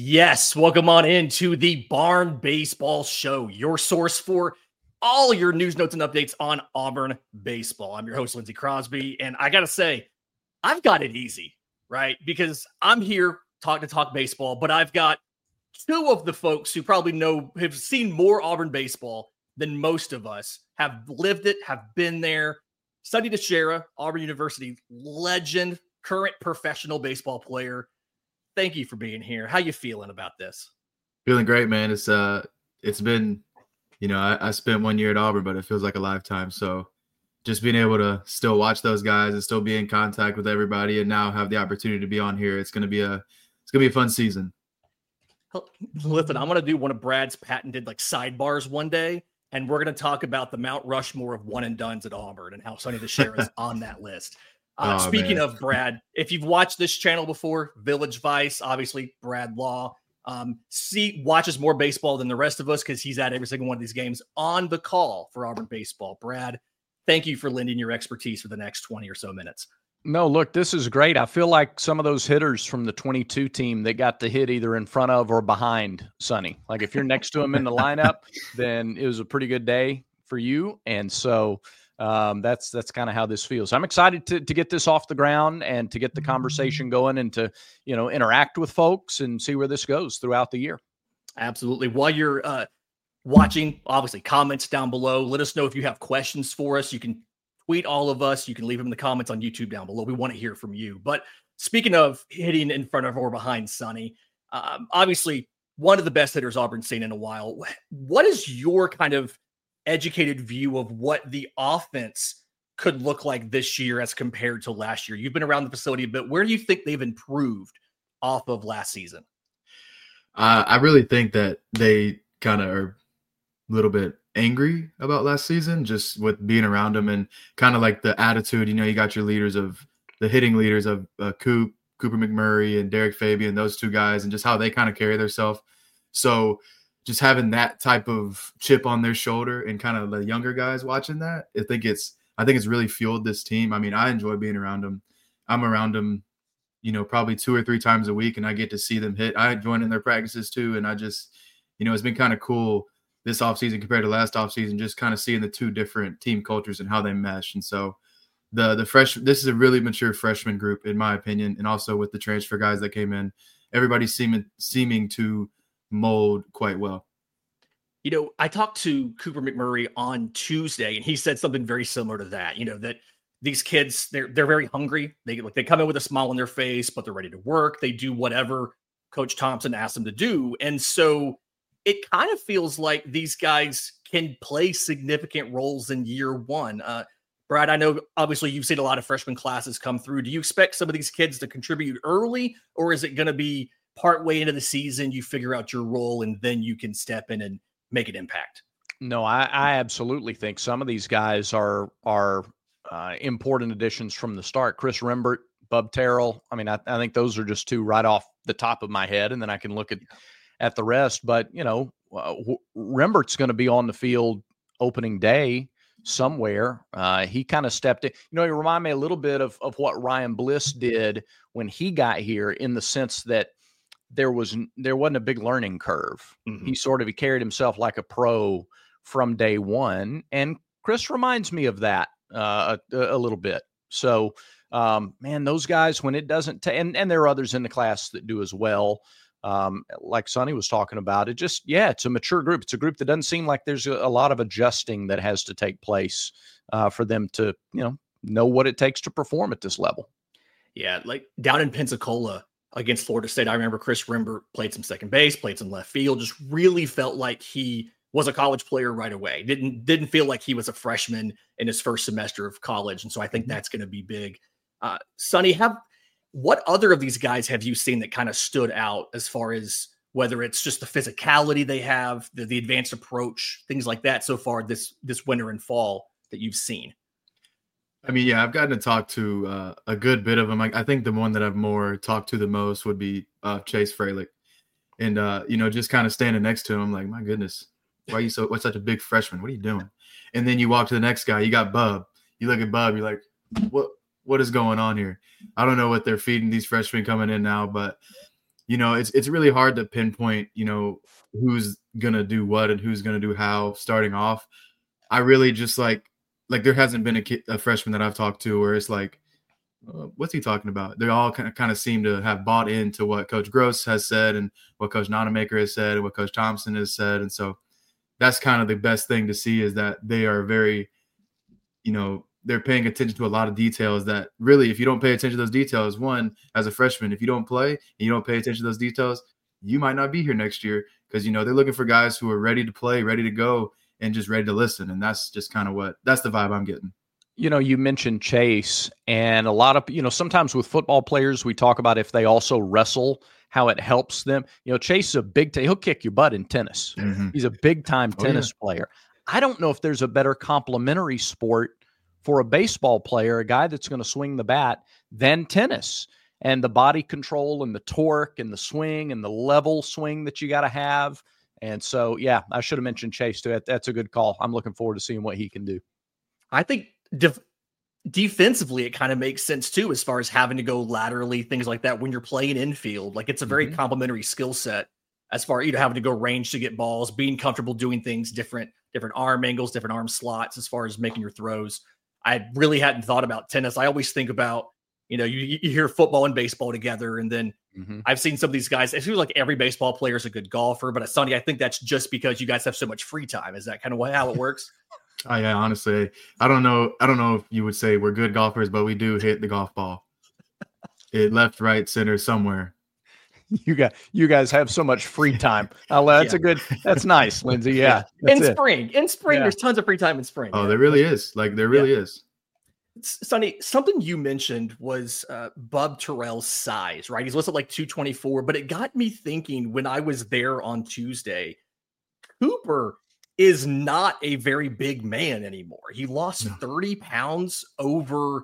Yes, welcome on into the Barn Baseball Show, your source for all your news, notes, and updates on Auburn baseball. I'm your host, Lindsey Crosby, and I got to say, I've got it easy, right? Because I'm here to talk baseball, but I've got two of the folks who probably have seen more Auburn baseball than most of us, have lived it, have been there. Sonny DiChiara, Auburn University legend, current professional baseball player. Thank you for being here. How you feeling about this? Feeling great, man. It's been, I spent 1 year at Auburn, but it feels like a lifetime. So just being able to still watch those guys and still be in contact with everybody and now have the opportunity to be on here, it's gonna be a fun season. Listen, I'm gonna do one of Brad's patented sidebars one day, and we're gonna talk about the Mount Rushmore of one and dones at Auburn and how Sonny DiChiara is on that list. Speaking of Brad, if you've watched this channel before, Village Vice, obviously Brad Law, watches more baseball than the rest of us because he's at every single one of these games on the call for Auburn baseball. Brad, thank you for lending your expertise for the next 20 or so minutes. No, look, this is great. I feel like some of those hitters from the 22 team that got to hit either in front of or behind Sonny. Like if you're next to him in the lineup, then it was a pretty good day for you. And so that's kind of how this feels. I'm excited to get this off the ground and to get the conversation going and to, interact with folks and see where this goes throughout the year. Absolutely. While you're watching, obviously comments down below. Let us know if you have questions for us. You can tweet all of us. You can leave them in the comments on YouTube down below. We want to hear from you. But speaking of hitting in front of or behind Sonny, obviously one of the best hitters Auburn's seen in a while. What is your kind of educated view of what the offense could look like this year as compared to last year? You've been around the facility a bit. Where do you think they've improved off of last season? I really think that they kind of are a little bit angry about last season, just with being around them and kind of like the attitude. You got your leaders of the hitting leaders of Cooper McMurray and Derek Fabian, those two guys, and just how they kind of carry themselves. So just having that type of chip on their shoulder and kind of the younger guys watching that, I think it's really fueled this team. I mean, I enjoy being around them. I'm around them, probably 2 or 3 times a week, and I get to see them hit. I join in their practices too, and I just, it's been kind of cool this offseason compared to last offseason, just kind of seeing the two different team cultures and how they mesh. And so this is a really mature freshman group, in my opinion, and also with the transfer guys that came in, everybody's seeming to mold quite well. I talked to Cooper McMurray on Tuesday, and he said something very similar to that. That these kids, they're very hungry. They come in with a smile on their face, but they're ready to work. They do whatever Coach Thompson asks them to do, and so it kind of feels like these guys can play significant roles in year one. Brad, I know obviously you've seen a lot of freshman classes come through. Do you expect some of these kids to contribute early, or is it going to be partway into the season, you figure out your role and then you can step in and make an impact? No, I absolutely think some of these guys are important additions from the start. Chris Rembert, Bub Terrell. I mean, I think those are just two right off the top of my head, and then I can look at the rest. But, Rembert's going to be on the field opening day somewhere. He kind of stepped in. He remind me a little bit of what Ryan Bliss did when he got here, in the sense that there wasn't a big learning curve. Mm-hmm. He carried himself like a pro from day one. And Chris reminds me of that a little bit. So, man, those guys, when it doesn't, and there are others in the class that do as well. Like Sonny was talking about, it's a mature group. It's a group that doesn't seem like there's a lot of adjusting that has to take place for them to, know what it takes to perform at this level. Yeah. Like down in Pensacola against Florida State, I remember Chris Rembert played some second base, played some left field, just really felt like he was a college player right away. Didn't feel like he was a freshman in his first semester of college. And so I think that's going to be big. Sonny, what other of these guys have you seen that kind of stood out as far as whether it's just the physicality they have, the advanced approach, things like that so far this winter and fall that you've seen? I mean, yeah, I've gotten to talk to a good bit of them. I think the one that I've more talked to the most would be Chase Fralick. And, just kind of standing next to him, I'm like, my goodness, what's such a big freshman? What are you doing? And then you walk to the next guy, you got Bub. You look at Bub, you're like, what is going on here? I don't know what they're feeding these freshmen coming in now, but, it's really hard to pinpoint, who's going to do what and who's going to do how starting off. I really just like there hasn't been a freshman that I've talked to where it's like, what's he talking about? They all kind of seem to have bought into what Coach Gross has said and what Coach Nonamaker has said and what Coach Thompson has said. And so that's kind of the best thing to see, is that they are very, they're paying attention to a lot of details that really, if you don't pay attention to those details, one, as a freshman, if you don't play and you don't pay attention to those details, you might not be here next year, because, they're looking for guys who are ready to play, ready to go, and just ready to listen. And that's just kind of that's the vibe I'm getting. You mentioned Chase, and a lot of, sometimes with football players, we talk about if they also wrestle, how it helps them. Chase is a he'll kick your butt in tennis. Mm-hmm. He's a big time tennis player. I don't know if there's a better complementary sport for a baseball player, a guy that's going to swing the bat, than tennis, and the body control and the torque and the swing and the level swing that you got to have. And so, yeah, I should have mentioned Chase too. That's a good call. I'm looking forward to seeing what he can do. I think defensively, it kind of makes sense too, as far as having to go laterally, things like that. When you're playing infield, like, it's a very complementary skill set, as far as having to go range to get balls, being comfortable doing things, different arm angles, different arm slots, as far as making your throws. I really hadn't thought about tennis. I always think about, you hear football and baseball together, and then I've seen some of these guys. It feels like every baseball player is a good golfer, but Sonny, I think that's just because you guys have so much free time. Is that kind of how it works? Oh, yeah, honestly, I don't know if you would say we're good golfers, but we do hit the golf ball. It left, right, center, somewhere. You guys have so much free time. That's that's nice, Lindsay. Yeah. In spring, there's tons of free time in spring. Oh, there really is. There really is. Sonny, something you mentioned was Bub Terrell's size, right? He's listed like 224, but it got me thinking when I was there on Tuesday, Cooper is not a very big man anymore. He lost 30 pounds over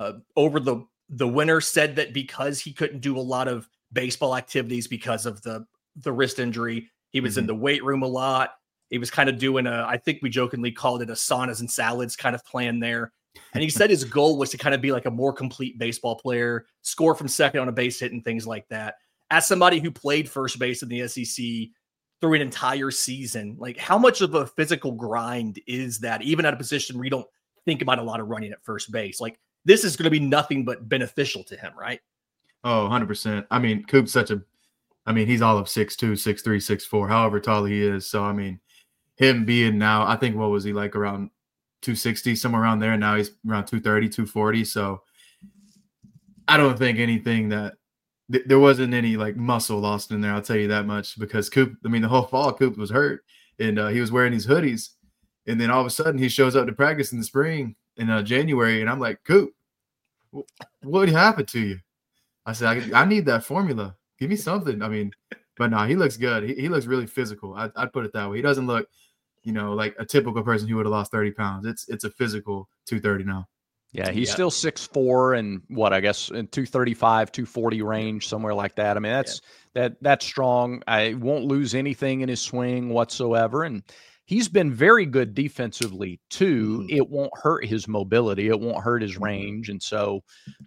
the winter. Said that because he couldn't do a lot of baseball activities because of the wrist injury, he was in the weight room a lot. He was kind of doing I think we jokingly called it a saunas and salads kind of plan there. And he said his goal was to kind of be like a more complete baseball player, score from second on a base hit and things like that. As somebody who played first base in the SEC through an entire season, like, how much of a physical grind is that, even at a position where you don't think about a lot of running at first base? Like, this is going to be nothing but beneficial to him, right? Oh, 100%. I mean, Coop's he's all of 6'2", 6'3", 6'4", however tall he is. So, I mean, him being now, I think, what was he, like around 260, somewhere around there. Now he's around 230, 240. So I don't think anything that there wasn't any like muscle lost in there. I'll tell you that much, because Coop, the whole fall Coop was hurt, and he was wearing these hoodies, and then all of a sudden he shows up to practice in the spring in January, and I'm like, Coop, what happened to you? I said, I need that formula. Give me something. But no, he looks good. He looks really physical. I'd put it that way. He doesn't look, like a typical person who would have lost 30 pounds. It's a physical 230 now. Yeah, he's still 6'4", and I guess in 235, 240 range, somewhere like that. I mean, that's strong. I won't lose anything in his swing whatsoever. And he's been very good defensively too. It won't hurt his mobility. It won't hurt his range. And so,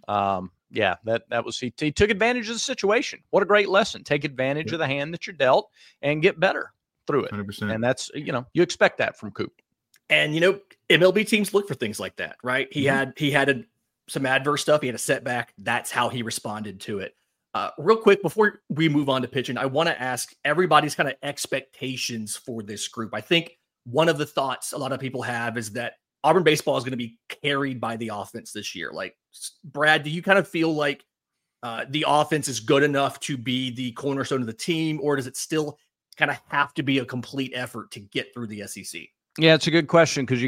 that was, he took advantage of the situation. What a great lesson. Take advantage of the hand that you're dealt and get better through it. 100%. And that's, you expect that from Coop. And, MLB teams look for things like that, right? He had some adverse stuff. He had a setback. That's how he responded to it. Real quick, before we move on to pitching, I want to ask everybody's kind of expectations for this group. I think one of the thoughts a lot of people have is that Auburn baseball is going to be carried by the offense this year. Like, Brad, do you kind of feel like the offense is good enough to be the cornerstone of the team, or does it still kind of have to be a complete effort to get through the SEC? Yeah, it's a good question, because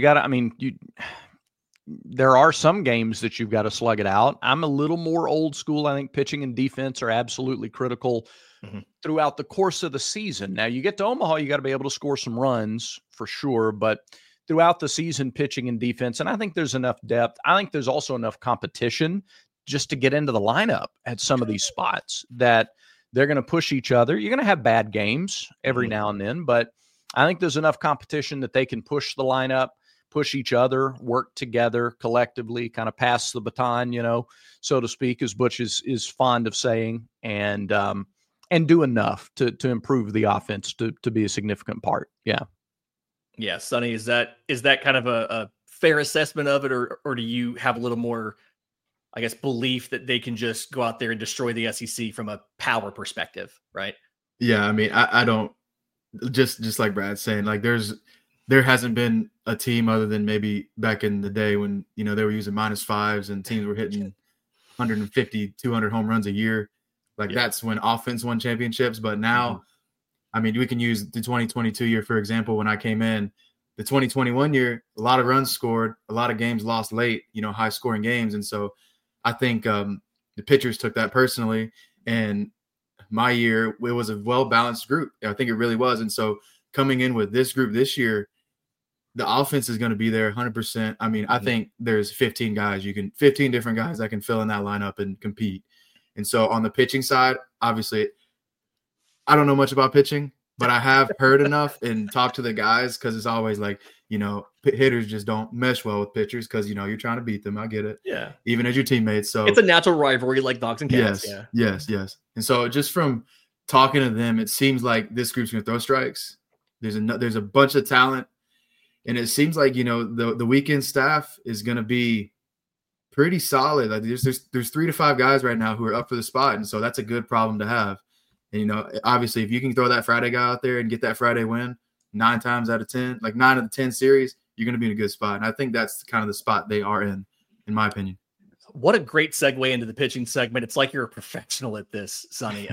there are some games that you've got to slug it out. I'm a little more old school. I think pitching and defense are absolutely critical throughout the course of the season. Now, you get to Omaha, you got to be able to score some runs for sure, but throughout the season, pitching and defense, and I think there's enough depth. I think there's also enough competition just to get into the lineup at some of these spots that they're going to push each other. You're going to have bad games every now and then, but I think there's enough competition that they can push the lineup, push each other, work together collectively, kind of pass the baton, so to speak, as Butch is fond of saying. And and do enough to improve the offense to be a significant part. Yeah. Yeah, Sonny, is that kind of a fair assessment of it, or do you have a little more, I guess, belief that they can just go out there and destroy the SEC from a power perspective, right? Yeah, I mean, I don't just like Brad's saying, like there hasn't been a team other than maybe back in the day when, they were using -5s and teams were hitting 150, 200 home runs a year. Like that's when offense won championships. But now, I mean, we can use the 2022 year, for example. When I came in, the 2021 year, a lot of runs scored, a lot of games lost late, high scoring games. And so I think the pitchers took that personally. And my year, it was a well-balanced group. I think it really was. And so coming in with this group this year, the offense is going to be there 100%. I mean, I think there's 15 different guys that can fill in that lineup and compete. And so on the pitching side, obviously, I don't know much about pitching, but I have heard enough and talked to the guys, because it's always like, hitters just don't mesh well with pitchers because, you're trying to beat them. I get it. Yeah. Even as your teammates. So it's a natural rivalry like dogs and cats. Yes. And so just from talking to them, it seems like this group's going to throw strikes. There's a bunch of talent. And it seems like, the weekend staff is going to be pretty solid. Like there's 3 to 5 guys right now who are up for the spot. And so that's a good problem to have. And, obviously if you can throw that Friday guy out there and get that Friday win 9 times out of 10, like 9 of the 10 series, you're going to be in a good spot. And I think that's kind of the spot they are in my opinion. What a great segue into the pitching segment. It's like you're a professional at this, Sonny.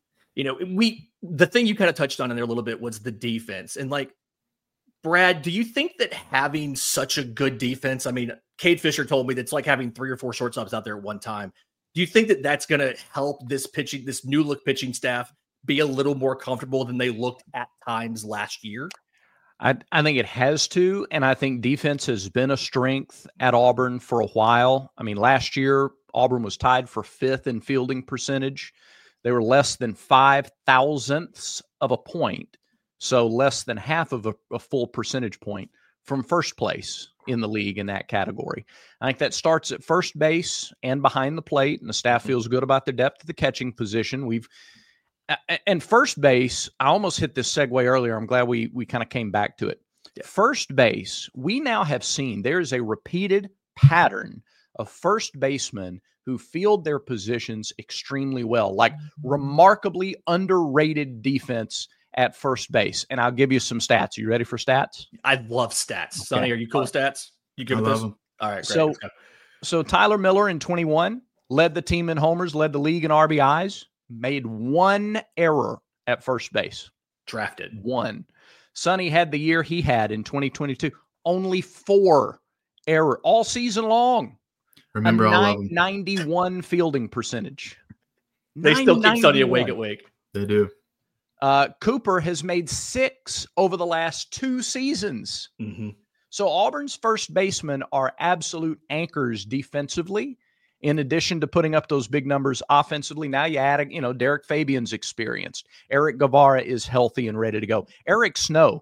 The thing you kind of touched on in there a little bit was the defense. And like, Brad, do you think that having such a good defense, I mean, Cade Fisher told me that it's like having 3 or 4 shortstops out there at one time. Do you think that that's going to help this new look pitching staff be a little more comfortable than they looked at times last year? I think it has to, and I think defense has been a strength at Auburn for a while. I mean, last year, Auburn was tied for 5th in fielding percentage. They were less than 0.005 of a point, so less than half of a full percentage point from first place in the league in that category. I think that starts at first base and behind the plate, and the staff feels good about the depth of the catching position. And first base, I almost hit this segue earlier. I'm glad we kind of came back to it. Yeah. First base, we now have seen there's a repeated pattern of first basemen who field their positions extremely well, like remarkably underrated defense at first base. And I'll give you some stats. Are you ready for stats? I love stats. Okay. Sonny, are you cool with stats? You good with this? Them. All right, great. So Tyler Miller in 21 led the team in homers, led the league in RBIs, made 1 error at first base. Drafted. 1. Sonny had the year he had in 2022. Only 4 error all season long. Remember all of them. 91 fielding percentage. They still keep Sonny awake at Wake. They do. Cooper has made 6 over the last 2 seasons. Mm-hmm. So Auburn's first basemen are absolute anchors defensively. In addition to putting up those big numbers offensively, now you add, Derek Fabian's experienced. Eric Guevara is healthy and ready to go. Eric Snow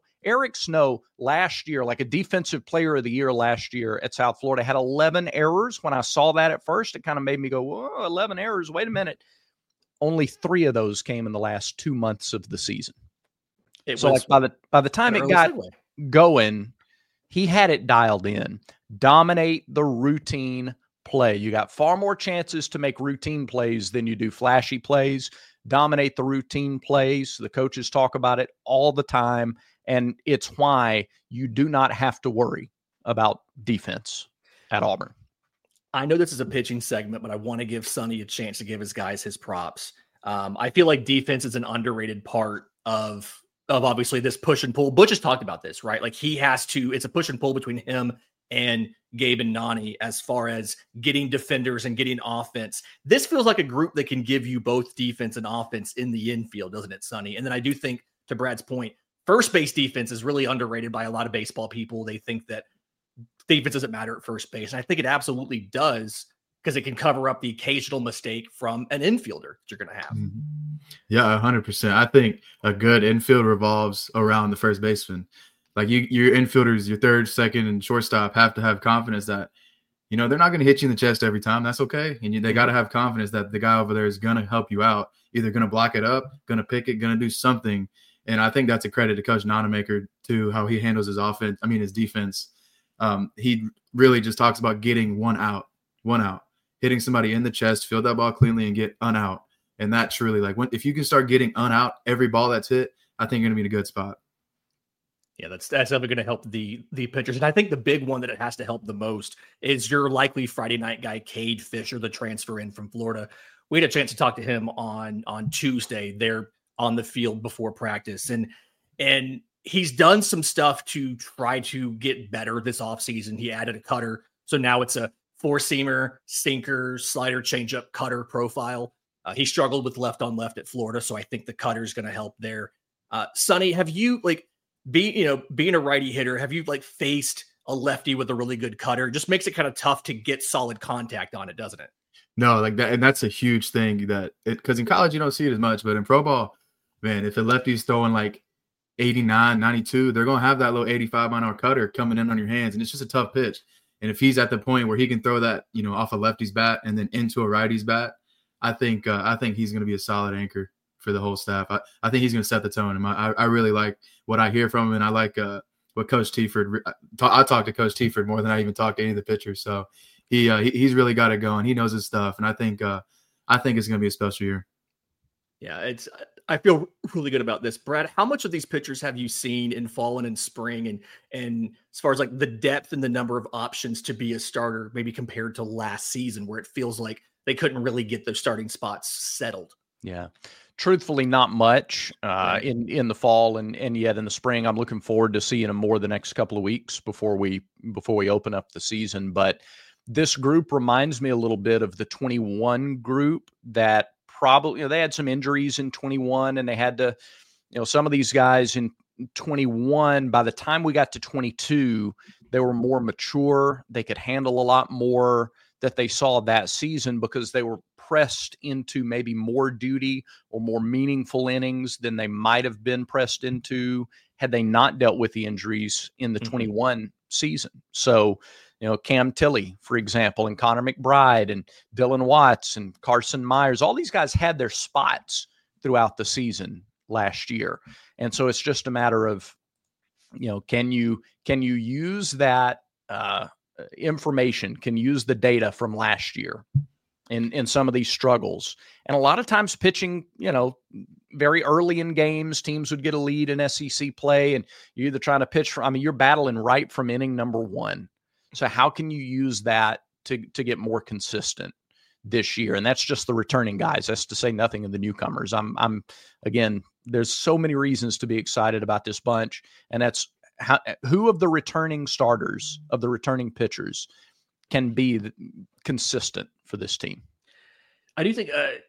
last year, like a defensive player of the year last year at South Florida, had 11 errors. When I saw that at first, it kind of made me go, whoa, 11 errors. Wait a minute. Only 3 of those came in the last 2 months of the season. By the time it got going, he had it dialed in. Dominate the routine play. You got far more chances to make routine plays than you do flashy plays. Dominate the routine plays. The coaches talk about it all the time, and it's why you do not have to worry about defense at Auburn. I know this is a pitching segment, but I want to give Sonny a chance to give his guys his props. I feel like defense is an underrated part of obviously this push and pull. Butch has talked about this, right? Like it's a push and pull between him and Gabe and Nani as far as getting defenders and getting offense. This feels like a group that can give you both defense and offense in the infield, doesn't it, Sonny? And then I do think, to Brad's point, first base defense is really underrated by a lot of baseball people. They think that defense doesn't matter at first base. And I think it absolutely does, because it can cover up the occasional mistake from an infielder that you're going to have. Yeah, 100%. I think a good infield revolves around the first baseman. Like your infielders, your third, second, and shortstop have to have confidence that, You know, they're not going to hit you in the chest every time. That's okay. And they got to have confidence that the guy over there is going to help you out, either going to block it up, going to pick it, going to do something. And I think that's a credit to Coach Nonamaker to how he handles his his defense. He really just talks about getting one out, hitting somebody in the chest, field that ball cleanly and get out. And that truly, if you can start getting out every ball that's hit, I think you're going to be in a good spot. Yeah, that's definitely going to help the pitchers. And I think the big one that it has to help the most is your likely Friday night guy, Cade Fisher, the transfer in from Florida. We had a chance to talk to him on Tuesday there on the field before practice. And he's done some stuff to try to get better this offseason. He added a cutter. So now it's a four-seamer, sinker, slider, changeup, cutter profile. He struggled with left on left at Florida. So I think the cutter is going to help there. Sonny, have you being a righty hitter, have you faced a lefty with a really good cutter? It just makes it kind of tough to get solid contact on it, doesn't it? No, that, and that's a huge thing because in college you don't see it as much, but in pro ball, man, if a lefty's throwing 89, 92, they're going to have that little 85-mile-an-hour cutter coming in on your hands, and it's just a tough pitch. And if he's at the point where he can throw that, off a lefty's bat and then into a righty's bat, I think he's going to be a solid anchor for the whole staff. I think he's going to set the tone. And I really like what I hear from him, and I like what Coach Teaford. I talk to Coach Teaford more than I even talk to any of the pitchers. So he's really got it going. He knows his stuff, and I think it's going to be a special year. Yeah, I feel really good about this. Brad, how much of these pitchers have you seen in fall and in spring, and as far as the depth and the number of options to be a starter, maybe compared to last season where it feels like they couldn't really get their starting spots settled? Yeah. Truthfully, not much in the fall and yet in the spring. I'm looking forward to seeing them more the next couple of weeks before we open up the season. But this group reminds me a little bit of the 21 group that probably, they had some injuries in 21 and they had to, some of these guys in 21, by the time we got to 22, they were more mature. They could handle a lot more that they saw that season because they were pressed into maybe more duty or more meaningful innings than they might have been pressed into had they not dealt with the injuries in the 21 season. So, Cam Tilley, for example, and Connor McBride and Dylan Watts and Carson Myers, all these guys had their spots throughout the season last year. And so it's just a matter of, can you use that information, can use the data from last year in some of these struggles. And a lot of times pitching, very early in games, teams would get a lead in SEC play and you're either trying to pitch you're battling right from inning number 1. So how can you use that to get more consistent this year? And that's just the returning guys. That's to say nothing of the newcomers. I'm again, there's so many reasons to be excited about this bunch. And that's who of the returning starters, of the returning pitchers, can be consistent for this team. I do think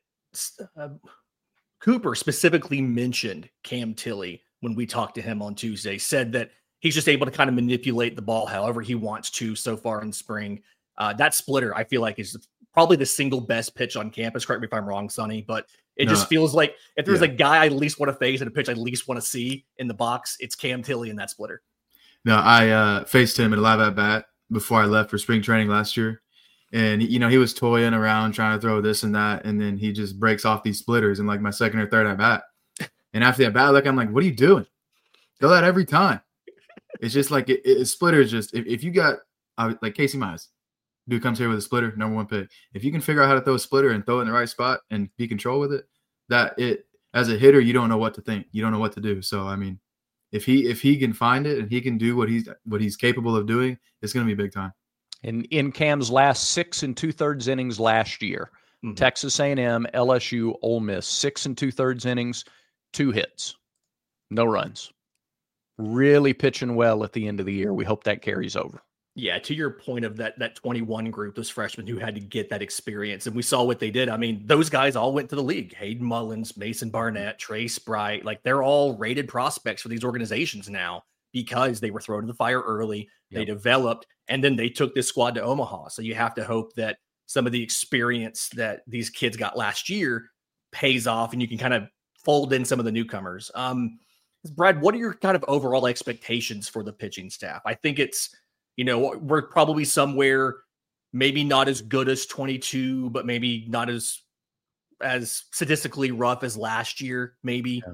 Cooper specifically mentioned Cam Tilley when we talked to him on Tuesday, said that he's just able to kind of manipulate the ball however he wants to so far in spring. That splitter, I feel like, is probably the single best pitch on campus. Correct me if I'm wrong, Sonny, but it just feels like if there's a guy I least want to face and a pitch I least want to see in the box, it's Cam Tilley in that splitter. No, I faced him at a live at bat before I left for spring training last year. And, he was toying around trying to throw this and that. And then he just breaks off these splitters in my second or third at bat. And after that bat, I'm like, what are you doing? Throw that every time. It's just splitter is just, if you got Casey Mize, dude comes here with a splitter, number 1 pick. If you can figure out how to throw a splitter and throw it in the right spot and be control with it, as a hitter, you don't know what to think. You don't know what to do. So, if he can find it and he can do what he's capable of doing, it's going to be big time. In Cam's last 6 2/3 innings last year, Texas A&M, LSU, Ole Miss, 6 2/3 innings, 2 hits, no runs. Really pitching well at the end of the year. We hope that carries over. Yeah, to your point of that 21 group, those freshmen who had to get that experience, and we saw what they did. Those guys all went to the league. Hayden Mullins, Mason Barnett, Trace Bright, they're all rated prospects for these organizations now because they were thrown to the fire early. Yep. They developed, and then they took this squad to Omaha. So you have to hope that some of the experience that these kids got last year pays off and you can kind of fold in some of the newcomers. Brad, what are your kind of overall expectations for the pitching staff? I think it's, we're probably somewhere maybe not as good as 22, but maybe not as statistically rough as last year, maybe.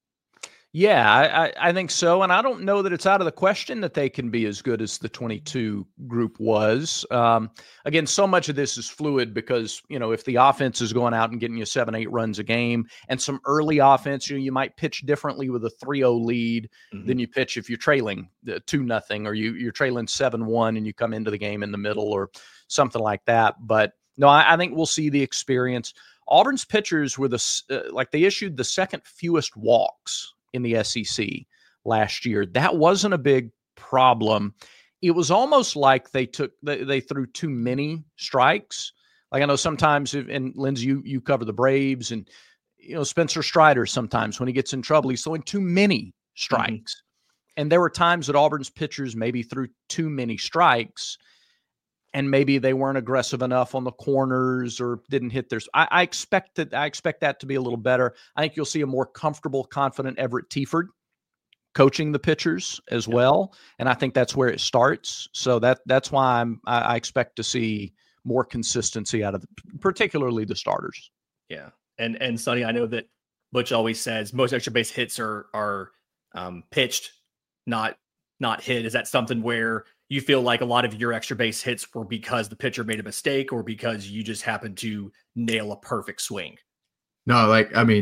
Yeah, I think so. And I don't know that it's out of the question that they can be as good as the 22 group was. Again, so much of this is fluid because, if the offense is going out and getting you 7-8 runs a game and some early offense, you might pitch differently with a 3-0 lead than you pitch if you're trailing 2-0 or you're trailing 7-1 and you come into the game in the middle or something like that. But no, I think we'll see the experience. Auburn's pitchers were they issued the second fewest walks in the SEC last year. That wasn't a big problem. It was almost like they threw too many strikes. Like I know sometimes, and Lindsay, you cover the Braves, and Spencer Strider sometimes when he gets in trouble, he's throwing too many strikes. And there were times that Auburn's pitchers maybe threw too many strikes, and maybe they weren't aggressive enough on the corners or didn't hit their. I expect that to be a little better. I think you'll see a more comfortable, confident Everett Teaford coaching the pitchers as well, and I think that's where it starts. So that's why I expect to see more consistency out of particularly the starters. Yeah, and Sonny, I know that Butch always says most extra base hits are pitched, not hit. Is that something where you feel like a lot of your extra base hits were because the pitcher made a mistake or because you just happened to nail a perfect swing? No,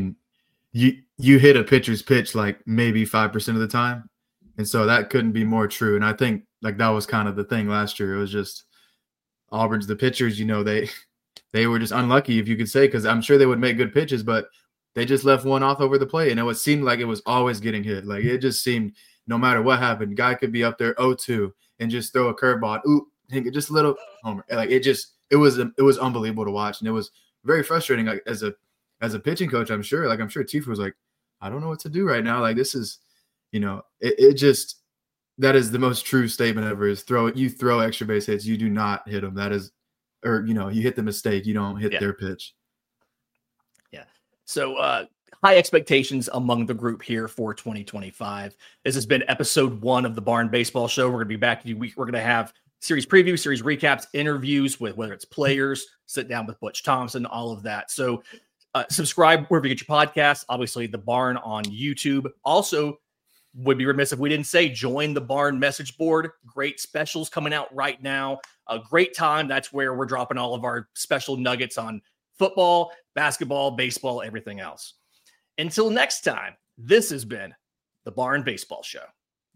you hit a pitcher's pitch like maybe 5% of the time. And so that couldn't be more true. And I think that was kind of the thing last year. It was just the pitchers, they were just unlucky, if you could say, because I'm sure they would make good pitches, but they just left one off over the plate. And it seemed like it was always getting hit. Like it just seemed no matter what happened, guy could be up there 0-2 and just throw a curveball. Ooh, just a little homer. Like it was unbelievable to watch. And it was very frustrating. Like as a pitching coach, I'm sure Tifa was like, I don't know what to do right now. Like this is, it just, that is the most true statement ever is you throw extra base hits. You do not hit them. That is, or, you hit the mistake. You don't hit their pitch. Yeah. So, high expectations among the group here for 2025. This has been episode 1 of the Barn Baseball Show. We're going to be back in a week. We're going to have series previews, series recaps, interviews with whether it's players, sit down with Butch Thompson, all of that. So subscribe wherever you get your podcasts. Obviously, the Barn on YouTube. Also, would be remiss if we didn't say join the Barn message board. Great specials coming out right now. A great time. That's where we're dropping all of our special nuggets on football, basketball, baseball, everything else. Until next time, this has been the Barn Baseball Show.